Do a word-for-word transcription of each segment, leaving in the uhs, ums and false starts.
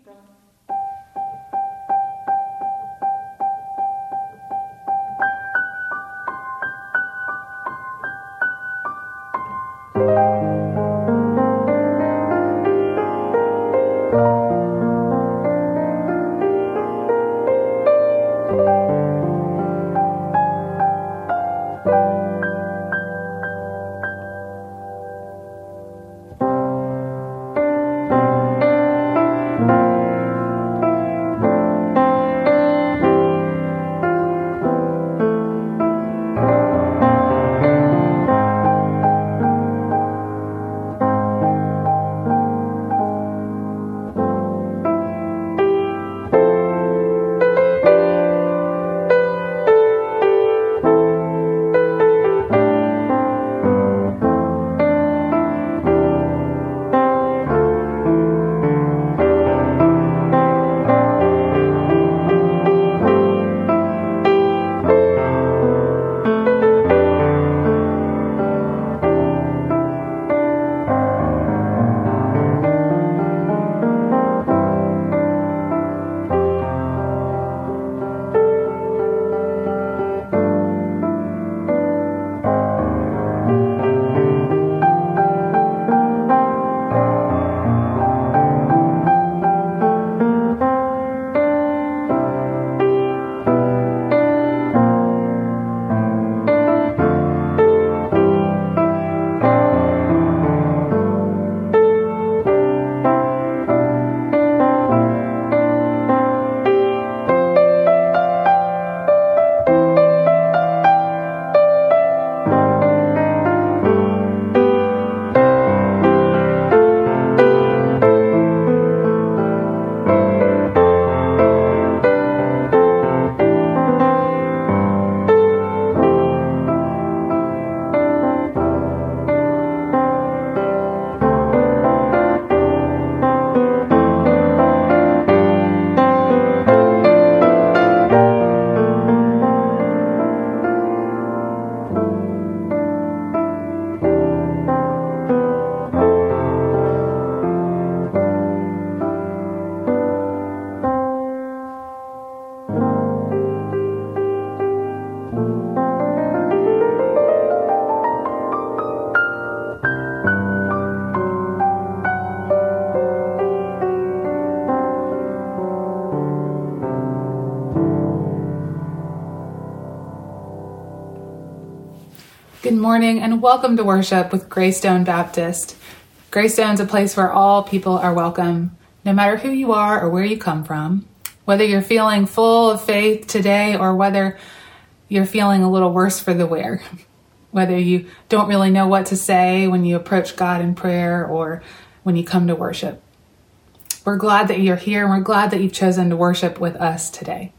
Good morning and welcome to worship with Greystone Baptist. Greystone is a place where all people are welcome, no matter who you are or where you come from. Whether you're feeling full of faith today or whether you're feeling a little worse for the wear. Whether you don't really know what to say when you approach God in prayer or when you come to worship. We're glad that you're here and we're glad that you've chosen to worship with us today.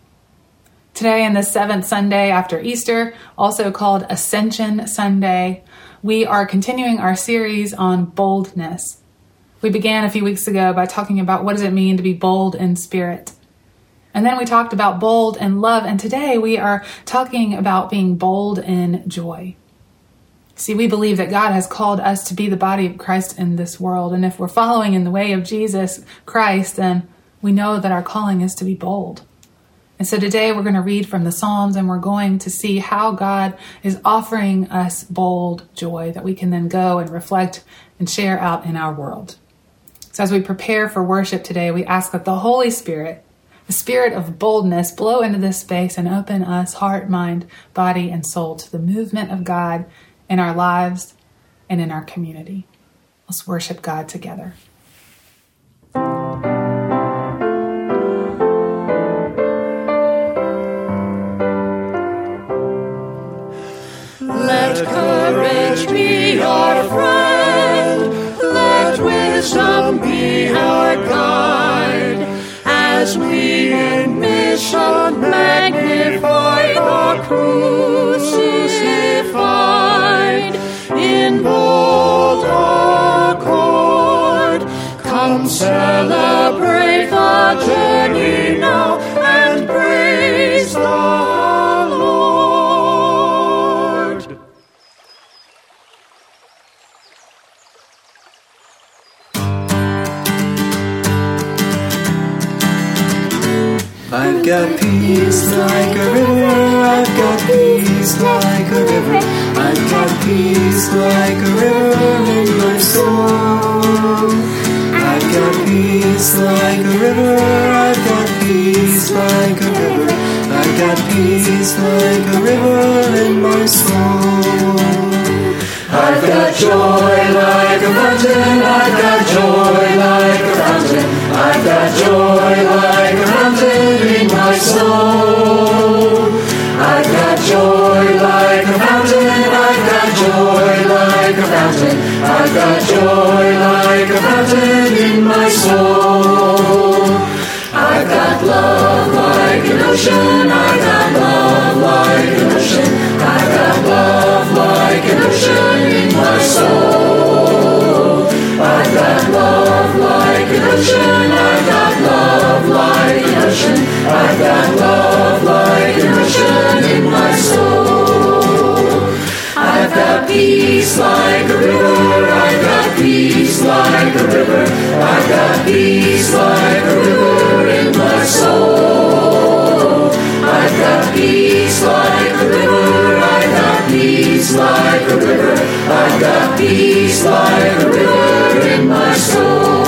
Today, in the seventh Sunday after Easter, also called Ascension Sunday, we are continuing our series on boldness. We began a few weeks ago by talking about what does it mean to be bold in spirit. And then we talked about bold in love, and today we are talking about being bold in joy. See, we believe that God has called us to be the body of Christ in this world, and if we're following in the way of Jesus Christ, then we know that our calling is to be bold. And so today we're going to read from the Psalms and we're going to see how God is offering us bold joy that we can then go and reflect and share out in our world. So as we prepare for worship today, we ask that the Holy Spirit, the spirit of boldness, blow into this space and open us heart, mind, body, and soul to the movement of God in our lives and in our community. Let's worship God together. Let courage be our friend, let wisdom be our guide, as we in mission magnify the crucified. In bold accord, come celebrate the journey now and praise the Lord. I've got peace like a river. I've got peace like a river. I've got peace like a river in my soul. I've got peace like a river. I've got peace like a river. I've got peace like a river in my soul. I've got joy like a fountain. I've got joy like a fountain. I've got joy like a fountain in my soul. I've got joy like a fountain. I've got joy like a fountain. I've got joy like a fountain in my soul. I've got love like an ocean. I've got love like an ocean. I've got love like an ocean in my soul. I've got love like an ocean. I've got love like an ocean. I've got love like an ocean in my soul. I've got peace like a river. I've got peace like a river. I've got peace like a river in my soul. I've got peace like a river. I've got peace like a river. I've got peace like a river in my soul.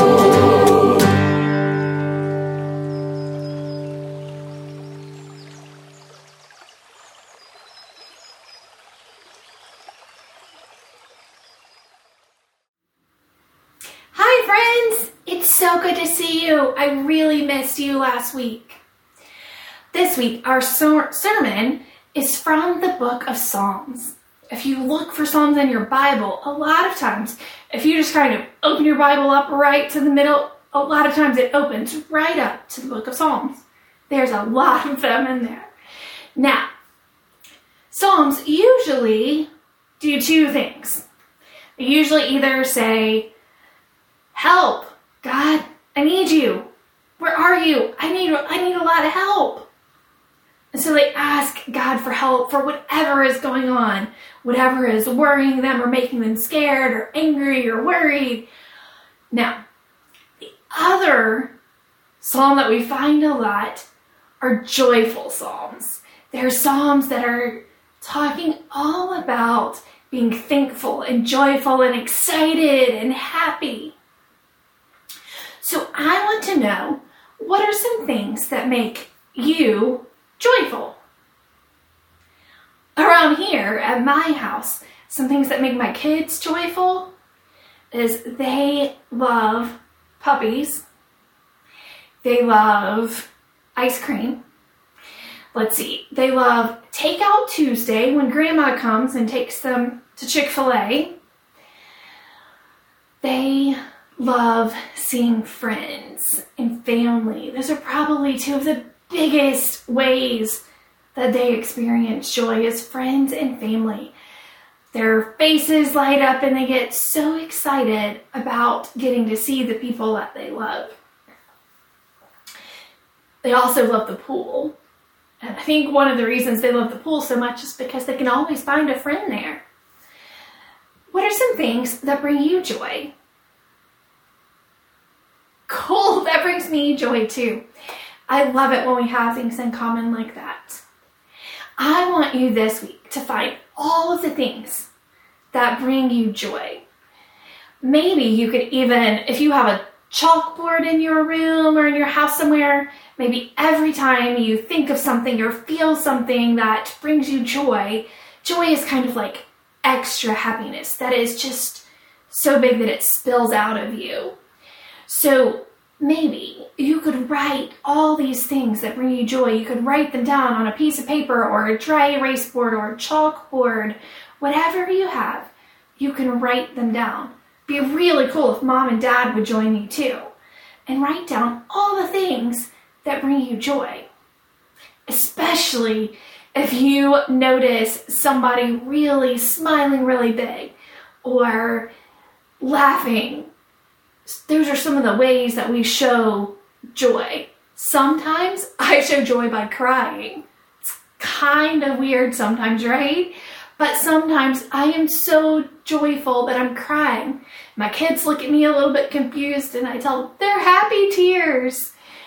Hi friends! It's so good to see you. I really missed you last week. This week, our ser- sermon is from the book of Psalms. If you look for Psalms in your Bible, a lot of times, if you just kind of open your Bible up right to the middle, a lot of times it opens right up to the book of Psalms. There's a lot of them in there. Now, Psalms usually do two things. They usually either say, "Help, God, I need you. Where are you? I need, I need a lot of help." And so they ask God for help for whatever is going on, whatever is worrying them or making them scared or angry or worried. Now, the other psalm that we find a lot are joyful psalms. They're psalms that are talking all about being thankful and joyful and excited and happy. So I want to know, what are some things that make you joyful? Around here at my house, some things that make my kids joyful is they love puppies. They love ice cream. Let's see. They love Takeout Tuesday when Grandma comes and takes them to Chick-fil-A. They love seeing friends and family. Those are probably two of the biggest ways that they experience joy is friends and family. Their faces light up and they get so excited about getting to see the people that they love. They also love the pool. And I think one of the reasons they love the pool so much is because they can always find a friend there. What are some things that bring you joy? Cool, that brings me joy too. I love it when we have things in common like that. I want you this week to find all of the things that bring you joy. Maybe you could even, if you have a chalkboard in your room or in your house somewhere, maybe every time you think of something or feel something that brings you joy, joy is kind of like extra happiness that is just so big that it spills out of you. So maybe you could write all these things that bring you joy. You could write them down on a piece of paper or a dry erase board or a chalkboard. Whatever you have, you can write them down. Be really cool if mom and dad would join you too. And write down all the things that bring you joy. Especially if you notice somebody really smiling really big or laughing. Those are some of the ways that we show joy. Sometimes I show joy by crying. It's kind of weird sometimes, right? But sometimes I am so joyful that I'm crying. My kids look at me a little bit confused and I tell them they're happy tears.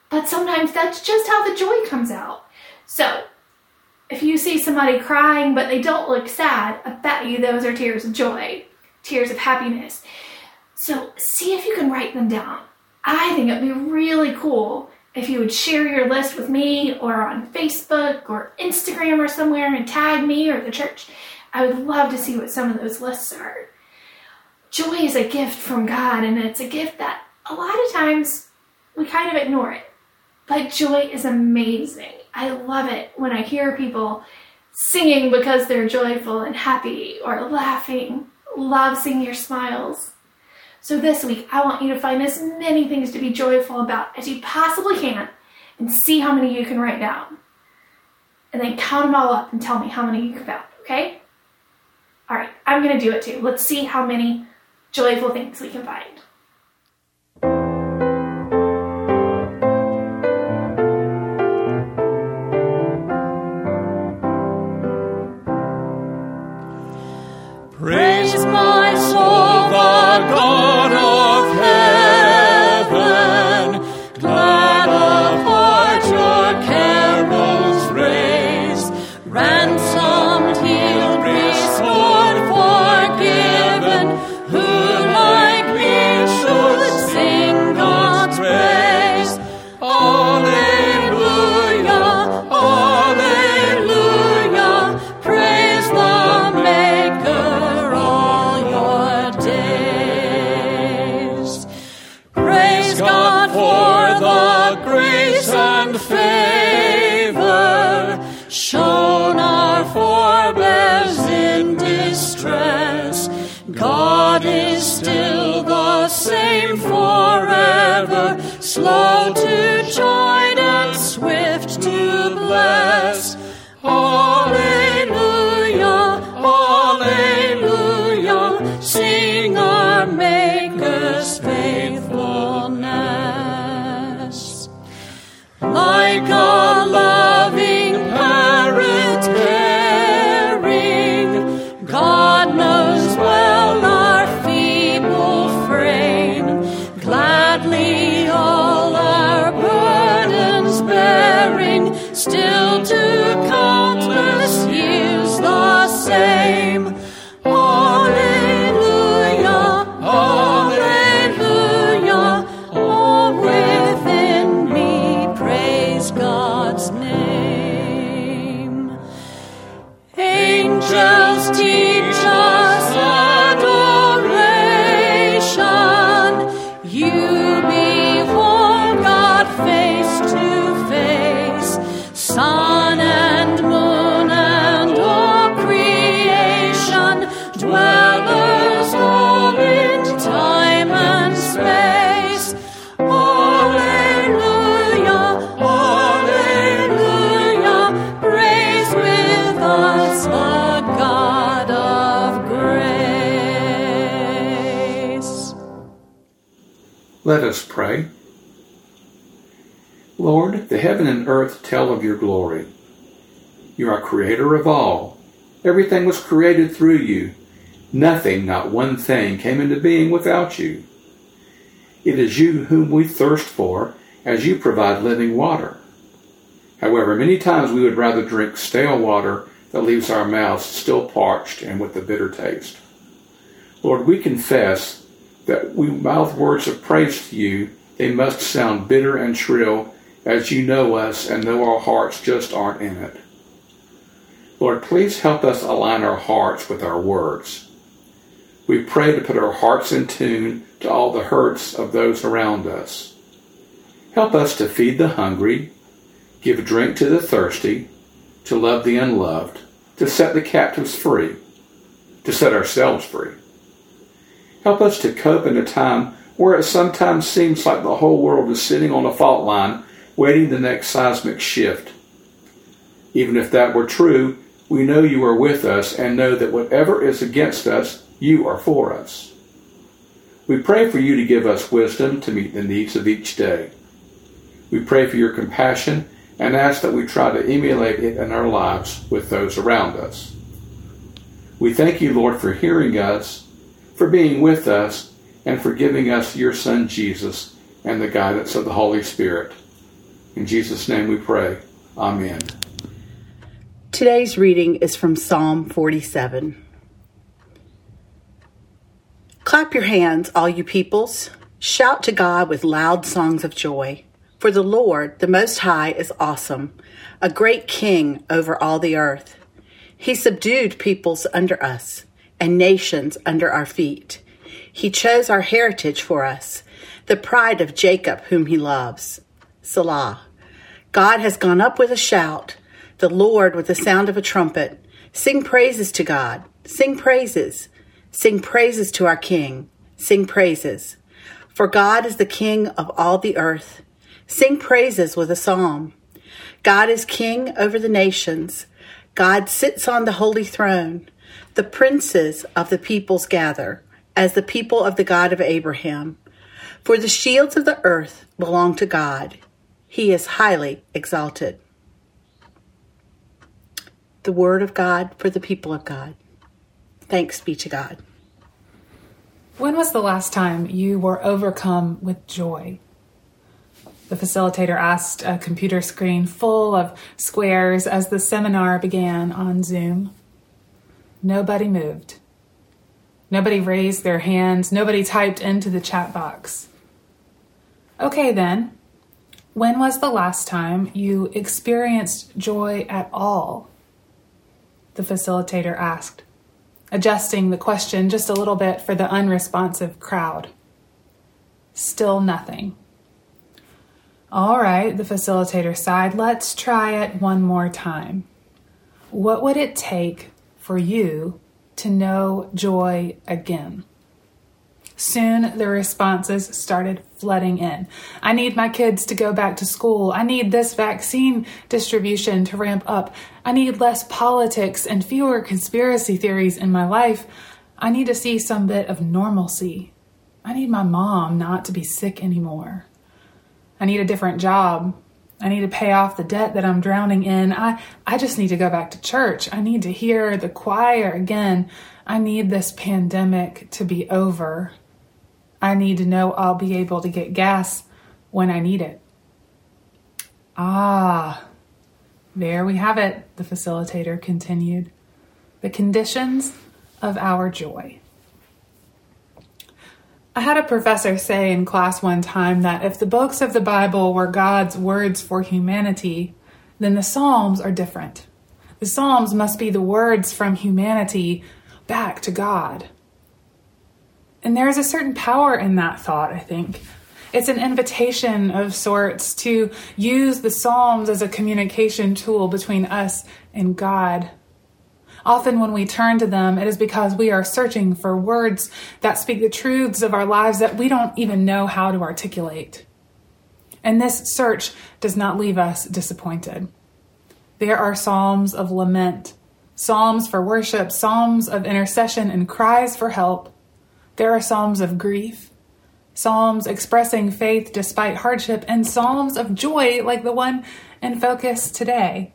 But sometimes that's just how the joy comes out. So, if you see somebody crying but they don't look sad, I bet you those are tears of joy, tears of happiness. So, see if you can write them down. I think it'd be really cool if you would share your list with me or on Facebook or Instagram or somewhere and tag me or the church. I would love to see what some of those lists are. Joy is a gift from God, and it's a gift that a lot of times we kind of ignore it. But joy is amazing. I love it when I hear people singing because they're joyful and happy or laughing. Love seeing your smiles. So this week, I want you to find as many things to be joyful about as you possibly can and see how many you can write down. And then count them all up and tell me how many you can found, okay? All right, I'm going to do it too. Let's see how many joyful things we can find. Praise my soul, the God of heaven. Glad of heart your carols raise. Ransomed, healed, restored, forgiven. Who like me should sing God's praise? Alleluia, alleluia. Praise the Maker all your days. Praise God for the grace and favor shown our forebears in distress. God is still the same forever, slow to join and swift to bless. Alleluia, alleluia, sing our Maker's faithfulness. Like a loving parent caring, God knows well our feeble frame, gladly all our burdens bearing, still to countless years the same. Alleluia, alleluia, all within me praise God's name. Angels teach us adoration. You behold God face to face. Sun and moon and all creation, dwellers all in time and space. Alleluia, alleluia, praise with us the God of grace. Let us pray. Lord, the heaven and earth tell of your glory. You are creator of all. Everything was created through you. Nothing, not one thing, came into being without you. It is you whom we thirst for, as you provide living water. However, many times we would rather drink stale water that leaves our mouths still parched and with a bitter taste. Lord, we confess that we mouth words of praise to you. They must sound bitter and shrill, as you know us and know our hearts just aren't in it. Lord, please help us align our hearts with our words. We pray to put our hearts in tune to all the hurts of those around us. Help us to feed the hungry, give drink to the thirsty, to love the unloved, to set the captives free, to set ourselves free. Help us to cope in a time where it sometimes seems like the whole world is sitting on a fault line, waiting the next seismic shift. Even if that were true, we know you are with us and know that whatever is against us, you are for us. We pray for you to give us wisdom to meet the needs of each day. We pray for your compassion and ask that we try to emulate it in our lives with those around us. We thank you, Lord, for hearing us, for being with us, and for giving us your Son, Jesus, and the guidance of the Holy Spirit. In Jesus' name we pray. Amen. Today's reading is from Psalm forty-seven. Clap your hands, all you peoples. Shout to God with loud songs of joy. For the Lord, the Most High, is awesome, a great king over all the earth. He subdued peoples under us and nations under our feet. He chose our heritage for us, the pride of Jacob whom he loves. Selah. God has gone up with a shout, the Lord with the sound of a trumpet. Sing praises to God. Sing praises. Sing praises to our King. Sing praises. For God is the King of all the earth. Sing praises with a psalm. God is King over the nations. God sits on the holy throne. The princes of the peoples gather, as the people of the God of Abraham. For the shields of the earth belong to God. He is highly exalted. The word of God for the people of God. Thanks be to God. When was the last time you were overcome with joy? The facilitator asked a computer screen full of squares as the seminar began on Zoom. Nobody moved. Nobody raised their hands. Nobody typed into the chat box. Okay then, when was the last time you experienced joy at all? The facilitator asked, adjusting the question just a little bit for the unresponsive crowd. Still nothing. All right, the facilitator sighed. Let's try it one more time. What would it take for you to know joy again? Soon the responses started flooding in. I need my kids to go back to school. I need this vaccine distribution to ramp up. I need less politics and fewer conspiracy theories in my life. I need to see some bit of normalcy. I need my mom not to be sick anymore. I need a different job. I need to pay off the debt that I'm drowning in. I, I just need to go back to church. I need to hear the choir again. I need this pandemic to be over. I need to know I'll be able to get gas when I need it. Ah, there we have it, the facilitator continued. The conditions of our joy. I had a professor say in class one time that if the books of the Bible were God's words for humanity, then the Psalms are different. The Psalms must be the words from humanity back to God. And there is a certain power in that thought, I think. It's an invitation of sorts to use the Psalms as a communication tool between us and God. Often when we turn to them, it is because we are searching for words that speak the truths of our lives that we don't even know how to articulate. And this search does not leave us disappointed. There are psalms of lament, psalms for worship, psalms of intercession and cries for help. There are psalms of grief, psalms expressing faith despite hardship, and psalms of joy like the one in focus today.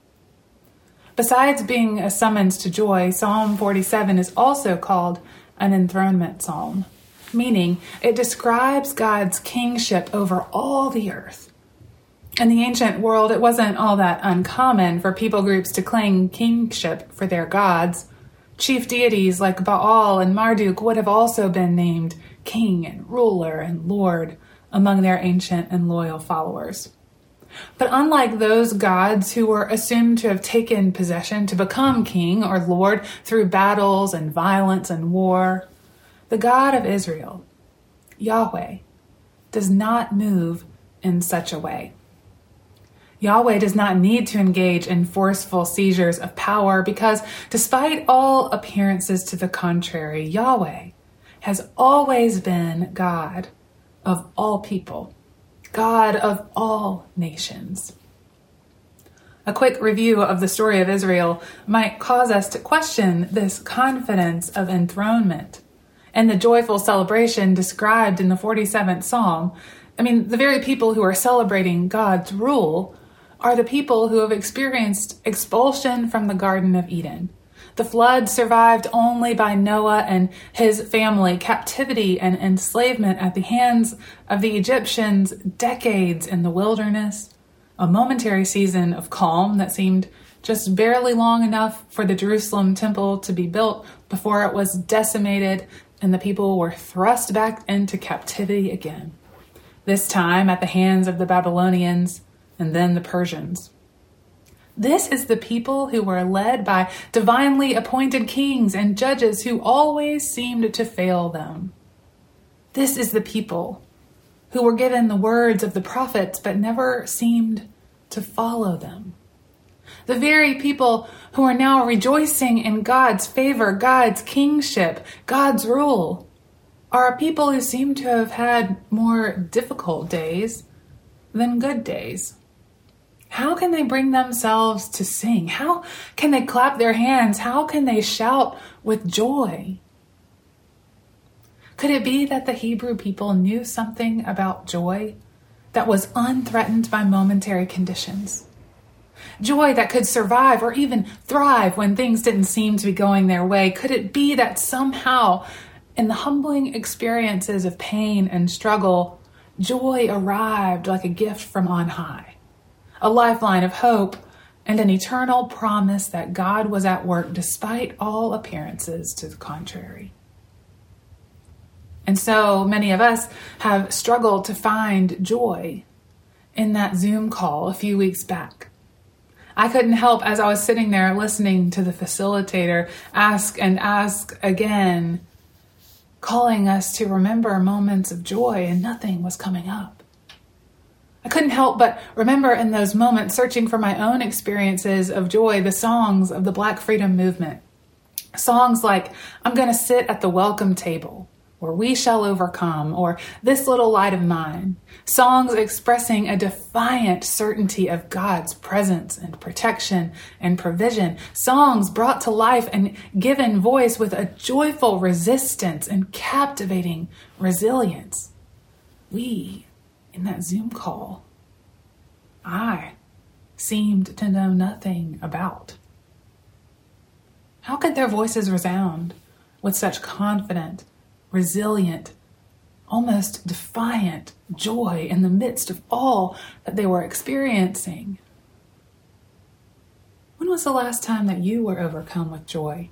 Besides being a summons to joy, Psalm forty-seven is also called an enthronement psalm, meaning it describes God's kingship over all the earth. In the ancient world, it wasn't all that uncommon for people groups to claim kingship for their gods. Chief deities like Baal and Marduk would have also been named king and ruler and lord among their ancient and loyal followers. But unlike those gods who were assumed to have taken possession to become king or lord through battles and violence and war, the God of Israel, Yahweh, does not move in such a way. Yahweh does not need to engage in forceful seizures of power because, despite all appearances to the contrary, Yahweh has always been God of all people, God of all nations. A quick review of the story of Israel might cause us to question this confidence of enthronement and the joyful celebration described in the forty-seventh Psalm. I mean, the very people who are celebrating God's rule are the people who have experienced expulsion from the Garden of Eden. The flood survived only by Noah and his family, captivity and enslavement at the hands of the Egyptians, decades in the wilderness, a momentary season of calm that seemed just barely long enough for the Jerusalem temple to be built before it was decimated and the people were thrust back into captivity again, this time at the hands of the Babylonians and then the Persians. This is the people who were led by divinely appointed kings and judges who always seemed to fail them. This is the people who were given the words of the prophets but never seemed to follow them. The very people who are now rejoicing in God's favor, God's kingship, God's rule, are a people who seem to have had more difficult days than good days. How can they bring themselves to sing? How can they clap their hands? How can they shout with joy? Could it be that the Hebrew people knew something about joy that was unthreatened by momentary conditions? Joy that could survive or even thrive when things didn't seem to be going their way? Could it be that somehow in the humbling experiences of pain and struggle, joy arrived like a gift from on high? A lifeline of hope, and an eternal promise that God was at work despite all appearances to the contrary. And so many of us have struggled to find joy in that Zoom call a few weeks back. I couldn't help as I was sitting there listening to the facilitator ask and ask again, calling us to remember moments of joy, and nothing was coming up. I couldn't help but remember in those moments, searching for my own experiences of joy, the songs of the Black Freedom Movement. Songs like, I'm going to sit at the welcome table, or We Shall Overcome, or This Little Light of Mine. Songs expressing a defiant certainty of God's presence and protection and provision. Songs brought to life and given voice with a joyful resistance and captivating resilience. We, in that Zoom call, I seemed to know nothing about. How could their voices resound with such confident, resilient, almost defiant joy in the midst of all that they were experiencing? When was the last time that you were overcome with joy?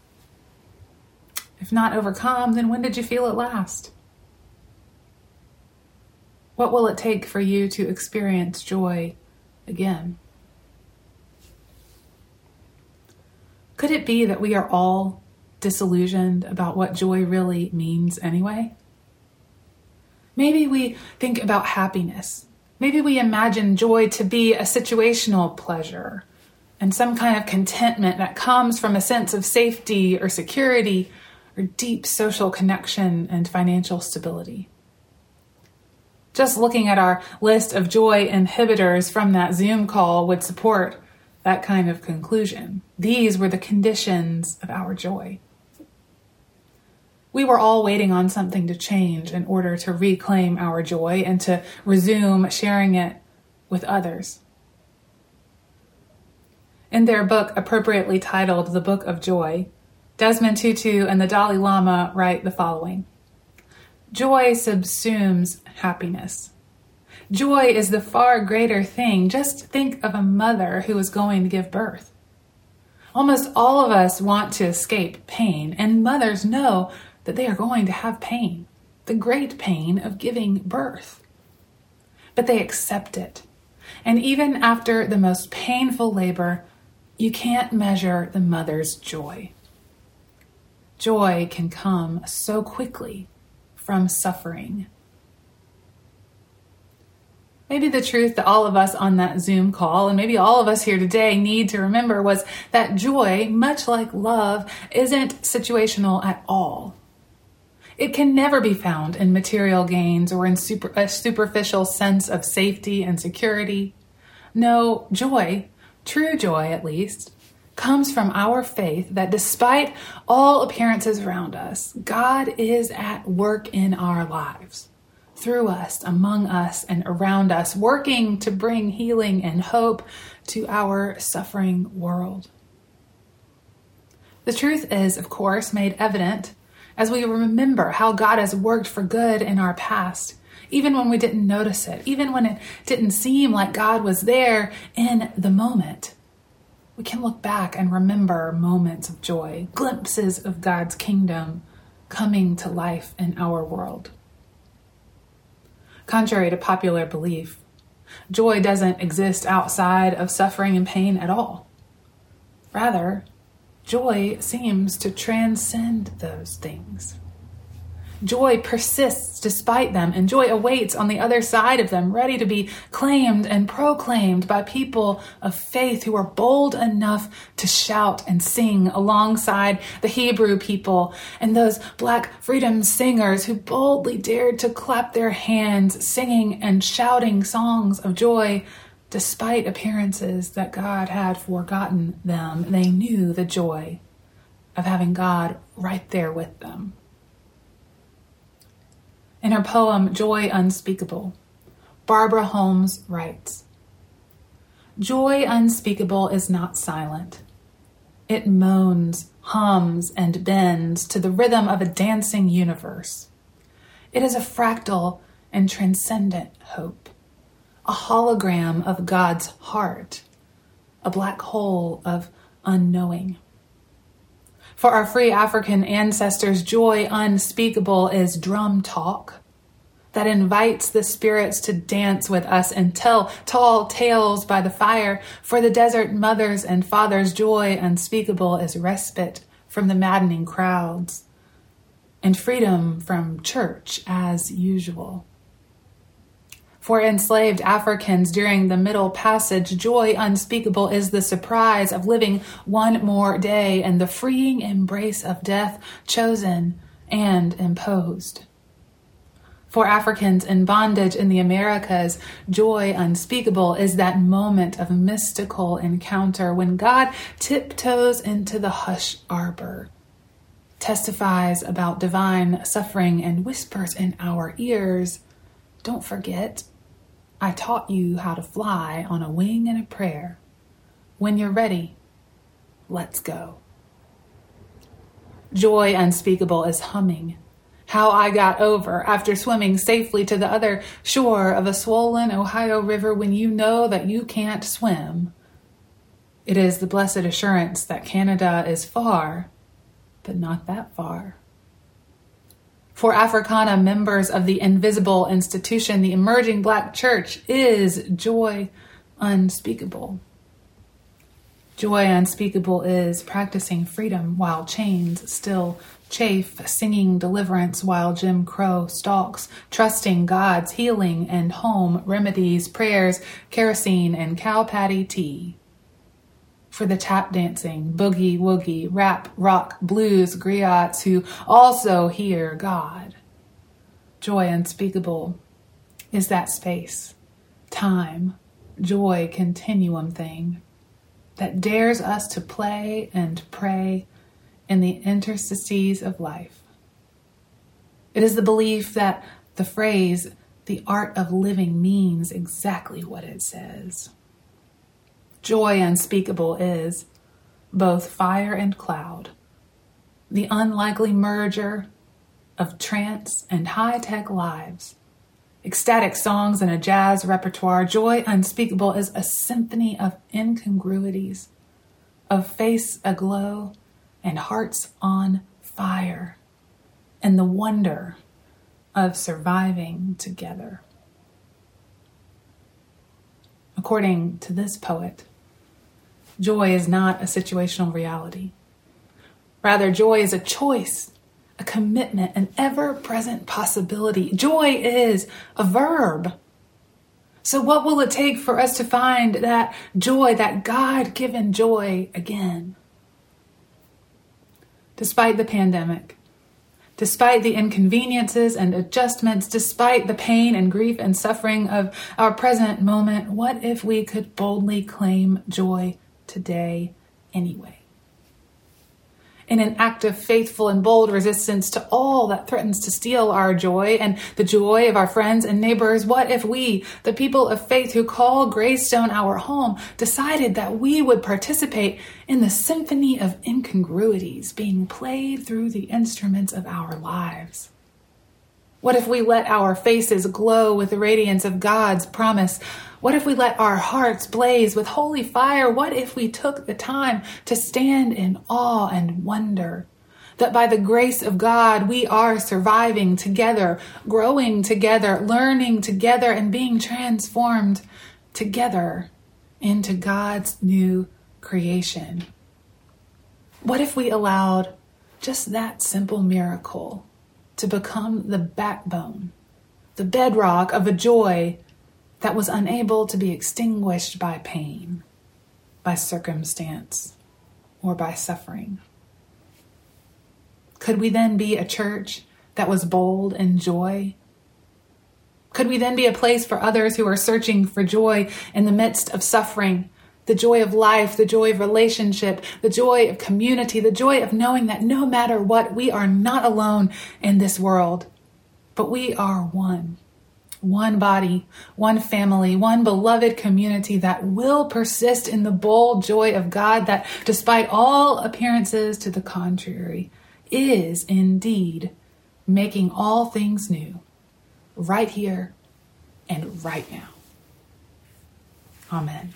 If not overcome, then when did you feel it last? What will it take for you to experience joy again? Could it be that we are all disillusioned about what joy really means anyway? Maybe we think about happiness. Maybe we imagine joy to be a situational pleasure and some kind of contentment that comes from a sense of safety or security or deep social connection and financial stability. Just looking at our list of joy inhibitors from that Zoom call would support that kind of conclusion. These were the conditions of our joy. We were all waiting on something to change in order to reclaim our joy and to resume sharing it with others. In their book, appropriately titled The Book of Joy, Desmond Tutu and the Dalai Lama write the following. Joy subsumes happiness. Joy is the far greater thing. Just think of a mother who is going to give birth. Almost all of us want to escape pain, and mothers know that they are going to have pain, the great pain of giving birth. But they accept it. And even after the most painful labor, you can't measure the mother's joy. Joy can come so quickly from suffering. Maybe the truth that all of us on that Zoom call, and maybe all of us here today, need to remember was that joy, much like love, isn't situational at all. It can never be found in material gains or in super, a superficial sense of safety and security. No, joy, true joy at least, comes from our faith that despite all appearances around us, God is at work in our lives, through us, among us, and around us, working to bring healing and hope to our suffering world. The truth is, of course, made evident as we remember how God has worked for good in our past, even when we didn't notice it, even when it didn't seem like God was there in the moment. We can look back and remember moments of joy, glimpses of God's kingdom coming to life in our world. Contrary to popular belief, joy doesn't exist outside of suffering and pain at all. Rather, joy seems to transcend those things. Joy persists despite them, and joy awaits on the other side of them, ready to be claimed and proclaimed by people of faith who are bold enough to shout and sing alongside the Hebrew people and those Black freedom singers who boldly dared to clap their hands, singing and shouting songs of joy despite appearances that God had forgotten them. They knew the joy of having God right there with them. In her poem, Joy Unspeakable, Barbara Holmes writes, "Joy unspeakable is not silent. It moans, hums, and bends to the rhythm of a dancing universe. It is a fractal and transcendent hope, a hologram of God's heart, a black hole of unknowing. For our free African ancestors, joy unspeakable is drum talk that invites the spirits to dance with us and tell tall tales by the fire. For the desert mothers and fathers, joy unspeakable is respite from the maddening crowds and freedom from church as usual. For enslaved Africans during the Middle Passage, joy unspeakable is the surprise of living one more day and the freeing embrace of death chosen and imposed. For Africans in bondage in the Americas, joy unspeakable is that moment of mystical encounter when God tiptoes into the hush arbor, testifies about divine suffering, and whispers in our ears, "Don't forget, I taught you how to fly on a wing and a prayer. When you're ready, let's go." Joy unspeakable is humming. How I got over after swimming safely to the other shore of a swollen Ohio River when you know that you can't swim. It is the blessed assurance that Canada is far, but not that far. For Africana members of the invisible institution, the emerging Black church is joy unspeakable. Joy unspeakable is practicing freedom while chains still chafe, singing deliverance while Jim Crow stalks, trusting God's healing and home remedies, prayers, kerosene, and cow patty tea. For the tap dancing, boogie woogie, rap, rock, blues griots who also hear God. Joy unspeakable is that space, time, joy continuum thing that dares us to play and pray in the interstices of life. It is the belief that the phrase, the art of living, means exactly what it says. Joy unspeakable is both fire and cloud, the unlikely merger of trance and high-tech lives, ecstatic songs and a jazz repertoire. Joy unspeakable is a symphony of incongruities, of face aglow and hearts on fire, and the wonder of surviving together. According to this poet, joy is not a situational reality. Rather, joy is a choice, a commitment, an ever-present possibility. Joy is a verb. So what will it take for us to find that joy, that God-given joy again? Despite the pandemic, despite the inconveniences and adjustments, despite the pain and grief and suffering of our present moment, what if we could boldly claim joy today anyway? In an act of faithful and bold resistance to all that threatens to steal our joy and the joy of our friends and neighbors, what if we, the people of faith who call Greystone our home, decided that we would participate in the symphony of incongruities being played through the instruments of our lives? What if we let our faces glow with the radiance of God's promise? What if we let our hearts blaze with holy fire? What if we took the time to stand in awe and wonder that by the grace of God, we are surviving together, growing together, learning together, and being transformed together into God's new creation? What if we allowed just that simple miracle to become the backbone, the bedrock of a joy that was unable to be extinguished by pain, by circumstance, or by suffering? Could we then be a church that was bold in joy? Could we then be a place for others who are searching for joy in the midst of suffering? The joy of life, the joy of relationship, the joy of community, the joy of knowing that no matter what, we are not alone in this world, but we are one. One body, one family, one beloved community that will persist in the bold joy of God that, despite all appearances to the contrary, is indeed making all things new, right here and right now. Amen.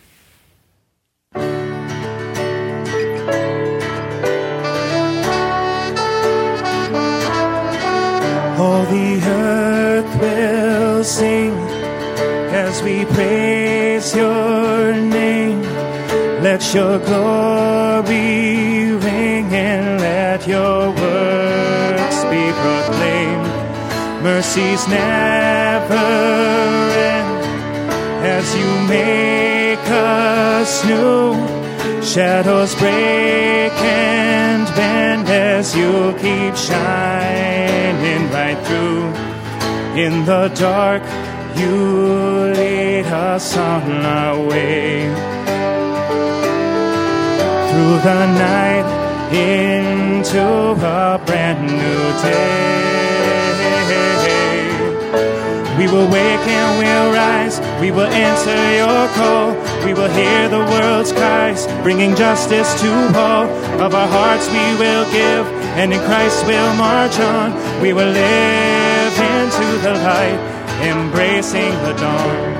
All the earth will sing as we praise your name. Let your glory ring and let your works be proclaimed. Mercies never end as you make us new. Shadows break and bend as you keep shining right through. In the dark, you lead us on our way. Through the night, into a brand new day. We will wake and we'll rise. We will answer your call. We will hear the world's cries, bringing justice to all. Of our hearts we will give, and in Christ we'll march on. We will live into the light, embracing the dawn.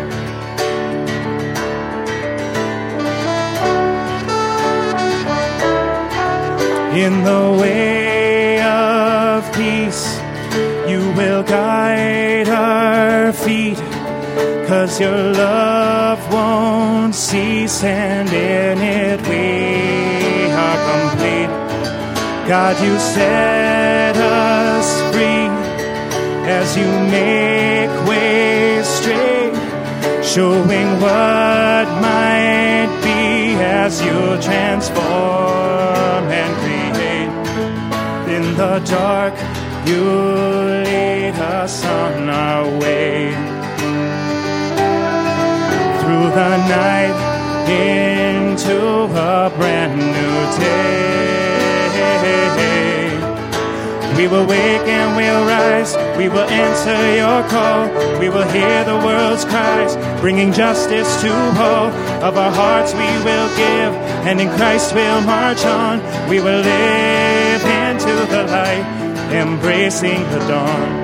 In the way of peace, you will guide our feet, 'cause your love won't cease, and in it we are complete. God, you set us free as you make ways straight, showing what might be as you transform and create. In the dark, you lead us on our way. Through the night, into a brand new day. We will wake and we'll rise. We will answer your call. We will hear the world's cries, bringing justice to all. Of our hearts we will give, and in Christ we'll march on. We will live into the light, embracing the dawn.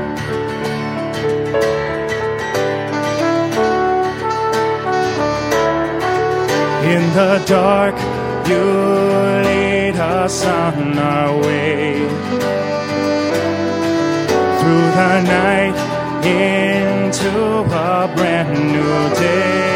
In the dark, you lead us on our way. Through the night, into a brand new day.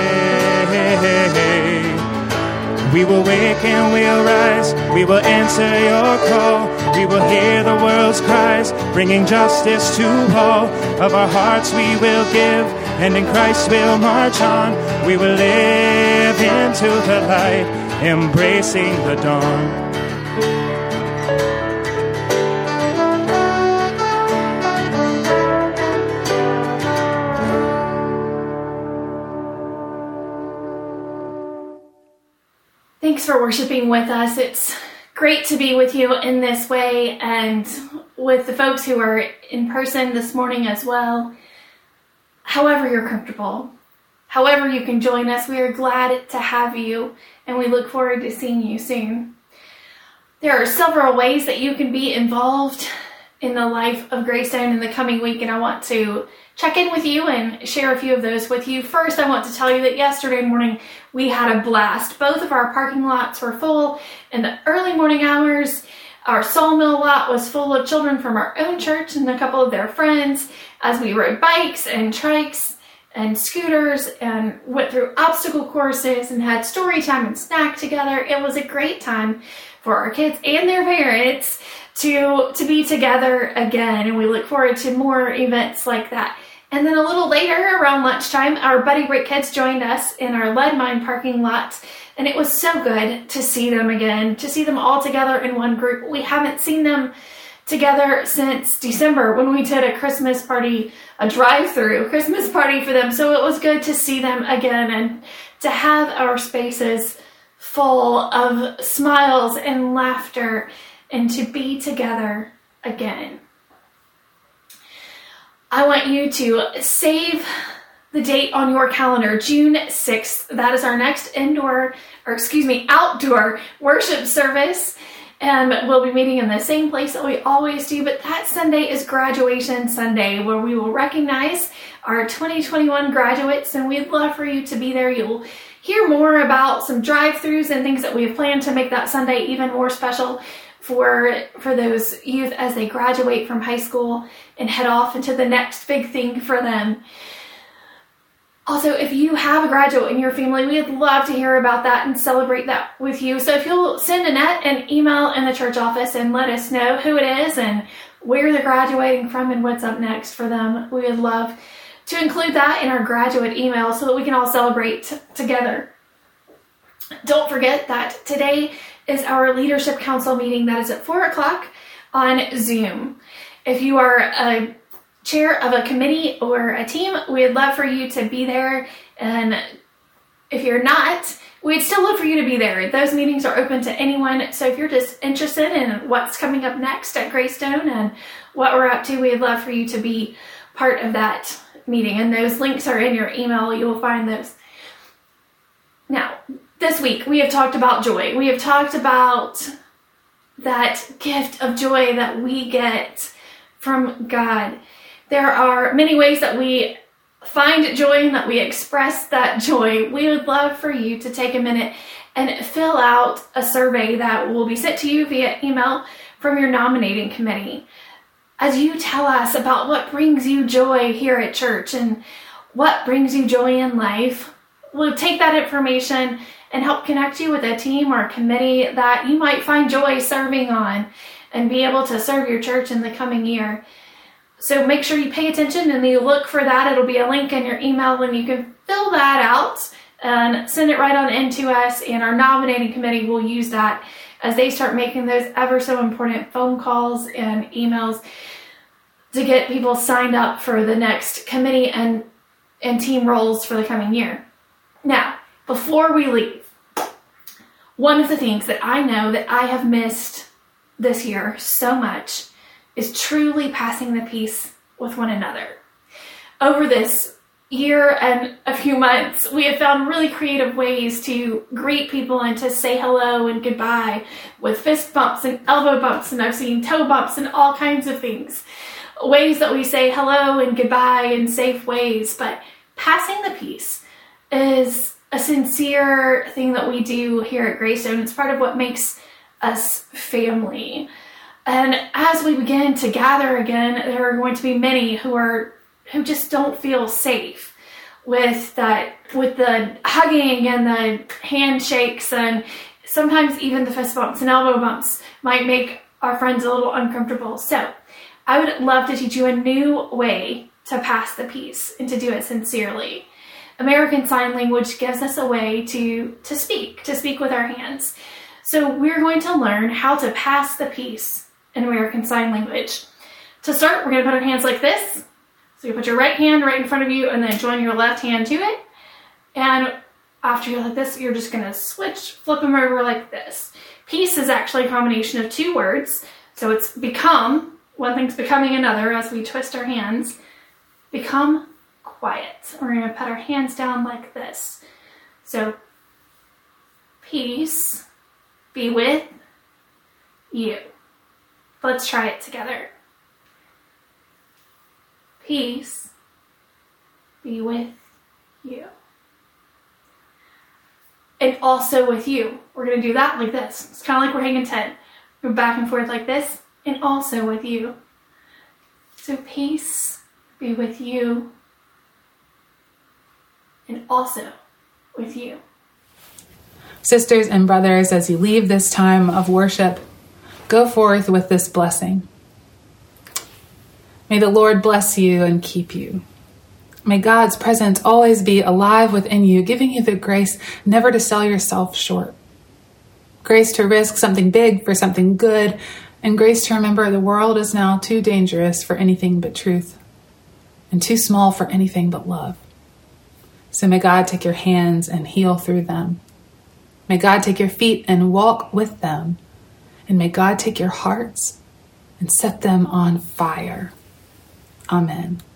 We will wake and we'll rise. We will answer your call. We will hear the world's cries, bringing justice to all. Of our hearts we will give, and in Christ we'll march on. We will live into the light, embracing the dawn. Thanks for worshiping with us. It's great to be with you in this way, and with the folks who are in person this morning as well. However you're comfortable, however you can join us, we are glad to have you, and we look forward to seeing you soon. There are several ways that you can be involved in the life of Greystone in the coming week, and I want to check in with you and share a few of those with you. First, I want to tell you that yesterday morning we had a blast. Both of our parking lots were full in the early morning hours. Our Sawmill lot was full of children from our own church and a couple of their friends as we rode bikes and trikes and scooters and went through obstacle courses and had story time and snack together. It was a great time for our kids and their parents to, to be together again, and we look forward to more events like that. And then a little later, around lunchtime, our Buddy Brick kids joined us in our lead mine parking lot, and it was so good to see them again, to see them all together in one group. We haven't seen them together since December when we did a Christmas party, a drive-through Christmas party for them. So it was good to see them again and to have our spaces full of smiles and laughter and to be together again. I want you to save the date on your calendar, June sixth. That is our next indoor, or excuse me, outdoor worship service. And we'll be meeting in the same place that we always do. But that Sunday is Graduation Sunday, where we will recognize our twenty twenty-one graduates. And we'd love for you to be there. You'll hear more about some drive-thrus and things that we have planned to make that Sunday even more special for, for those youth as they graduate from high school and head off into the next big thing for them. Also, if you have a graduate in your family, we'd love to hear about that and celebrate that with you. So if you'll send Annette an email in the church office and let us know who it is and where they're graduating from and what's up next for them, we would love to include that in our graduate email so that we can all celebrate t- together. Don't forget that today is our Leadership Council meeting. That is at four o'clock on Zoom. If you are a chair of a committee or a team, we'd love for you to be there. And if you're not, we'd still love for you to be there. Those meetings are open to anyone. So if you're just interested in what's coming up next at Greystone and what we're up to, we'd love for you to be part of that meeting. And those links are in your email. You will find those. Now, this week we have talked about joy. We have talked about that gift of joy that we get from God. There are many ways that we find joy and that we express that joy. We would love for you to take a minute and fill out a survey that will be sent to you via email from your nominating committee. As you tell us about what brings you joy here at church and what brings you joy in life, we'll take that information and help connect you with a team or a committee that you might find joy serving on and be able to serve your church in the coming year. So make sure you pay attention and you look for that. It'll be a link in your email and you can fill that out and send it right on into us, and our nominating committee will use that as they start making those ever so important phone calls and emails to get people signed up for the next committee and, and team roles for the coming year. Now, before we leave, one of the things that I know that I have missed this year so much is truly passing the peace with one another. Over this year and a few months, we have found really creative ways to greet people and to say hello and goodbye with fist bumps and elbow bumps, and I've seen toe bumps and all kinds of things. Ways that we say hello and goodbye in safe ways, but passing the peace is a sincere thing that we do here at Greystone. It's part of what makes us family. And as we begin to gather again, there are going to be many who are who just don't feel safe with that, with the hugging and the handshakes, and sometimes even the fist bumps and elbow bumps might make our friends a little uncomfortable. So I would love to teach you a new way to pass the peace and to do it sincerely. American Sign Language gives us a way to, to speak, to speak with our hands. So we're going to learn how to pass the peace in American Sign Language. To start, we're going to put our hands like this. So you put your right hand right in front of you and then join your left hand to it. And after you're like this, you're just going to switch, flip them over like this. Peace is actually a combination of two words. So it's become, one thing's becoming another as we twist our hands. Become quiet. We're going to put our hands down like this. So peace be with you. Let's try it together. peace be with you. And also with you. We're going to do that like this. It's kind of like we're hanging ten. Go back and forth like this. And also with you. So peace be with you. And also with you. Sisters and brothers, as you leave this time of worship, go forth with this blessing. May the Lord bless you and keep you. May God's presence always be alive within you, giving you the grace never to sell yourself short. Grace to risk something big for something good, and grace to remember the world is now too dangerous for anything but truth, and too small for anything but love. So may God take your hands and heal through them. May God take your feet and walk with them. And may God take your hearts and set them on fire. Amen.